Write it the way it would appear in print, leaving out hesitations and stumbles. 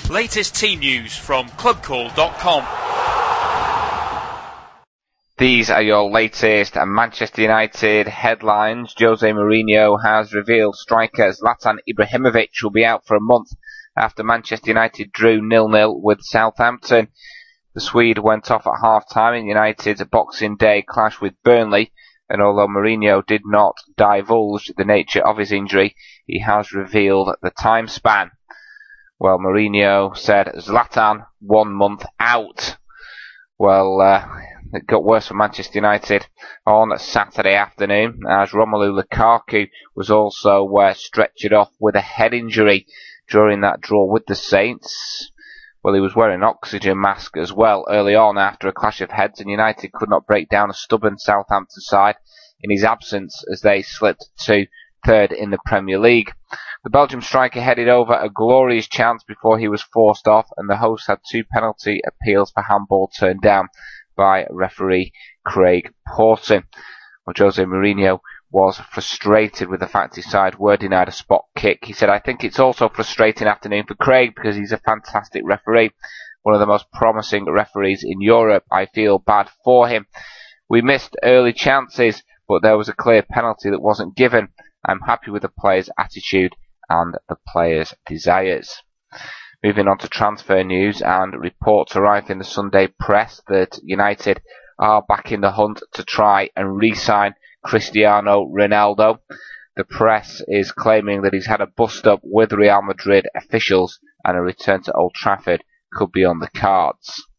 Latest team news from clubcall.com. These are your latest Manchester United headlines. Jose Mourinho has revealed striker Zlatan Ibrahimovic will be out for a month after Manchester United drew 0-0 with Southampton. The Swede went off at half-time in United's Boxing Day clash with Burnley, and although Mourinho did not divulge the nature of his injury, he has revealed the time span. Well, Mourinho said Zlatan 1 month out. Well, it got worse for Manchester United on Saturday afternoon, as Romelu Lukaku was also stretchered off with a head injury during that draw with the Saints. Well, he was wearing an oxygen mask as well early on after a clash of heads, and United could not break down a stubborn Southampton side in his absence as they slipped to third in the Premier League. The Belgium striker headed over a glorious chance before he was forced off, and the hosts had 2 penalty appeals for handball turned down by referee Craig Pawson. Well, Jose Mourinho was frustrated with the fact his side were denied a spot kick. He said, "I think it's also a frustrating afternoon for Craig because he's a fantastic referee, one of the most promising referees in Europe. I feel bad for him. We missed early chances, but there was a clear penalty that wasn't given. I'm happy with the players' attitude and the players' desires." Moving on to transfer news, and reports arrive in the Sunday press that United are back in the hunt to try and re-sign Cristiano Ronaldo. The press is claiming that he's had a bust-up with Real Madrid officials and a return to Old Trafford could be on the cards.